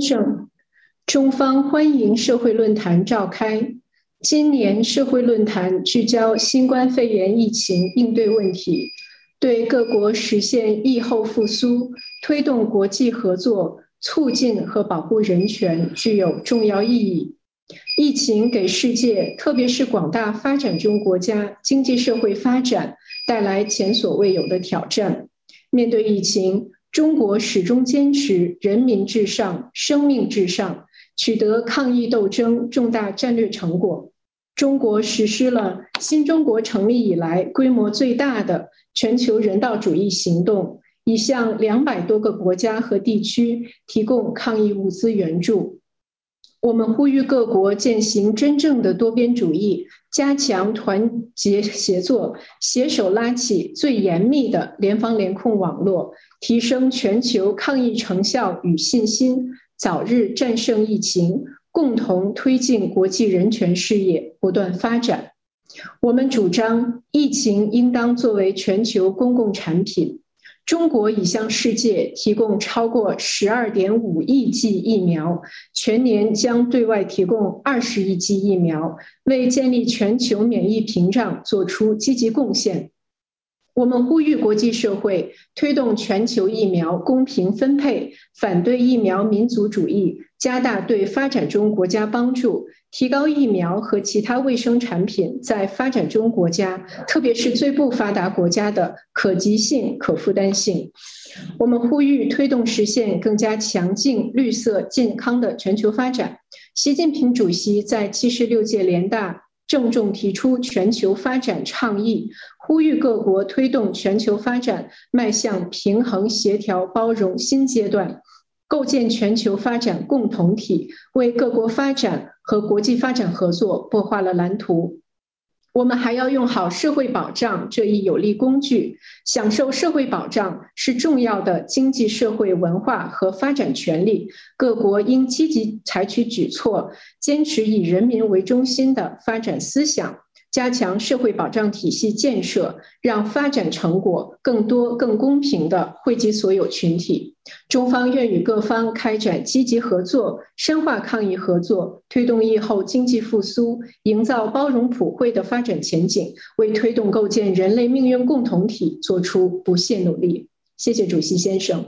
生，中方欢迎社会论坛召开。今年社会论坛聚焦新冠肺炎疫情应对问题，对各国实现疫后复苏、推动国际合作、促进和保护人权具有重要意义。疫情给世界，特别是广大发展中国家经济社会发展带来前所未有的挑战。面对疫情，中国始终坚持人民至上、生命至上，取得抗疫斗争重大战略成果。中国实施了新中国成立以来规模最大的全球人道主义行动，已向200多个国家和地区提供抗疫物资援助。我们呼吁各国践行真正的多边主义，加强团结协作，携手拉起最严密的联防联控网络，提升全球抗疫成效与信心，早日战胜疫情，共同推进国际人权事业不断发展。我们主张，疫情应当作为全球公共产品。中国已向世界提供超过12.5亿剂疫苗，全年将对外提供20亿剂疫苗，为建立全球免疫屏障做出积极贡献。我们呼吁国际社会推动全球疫苗公平分配，反对疫苗民族主义，加大对发展中国家帮助，提高疫苗和其他卫生产品在发展中国家，特别是最不发达国家的可及性、可负担性。我们呼吁推动实现更加强劲、绿色、健康的全球发展。习近平主席在76届联大郑重提出全球发展倡议，呼吁各国推动全球发展迈向平衡、协调、包容新阶段，构建全球发展共同体，为各国发展和国际发展合作擘画了蓝图。我们还要用好社会保障这一有力工具，享受社会保障是重要的经济社会文化和发展权利。各国应积极采取举措，坚持以人民为中心的发展思想，加强社会保障体系建设，让发展成果更多、更公平地惠及所有群体。中方愿与各方开展积极合作，深化抗疫合作，推动疫后经济复苏，营造包容普惠的发展前景，为推动构建人类命运共同体做出不懈努力。谢谢主席先生。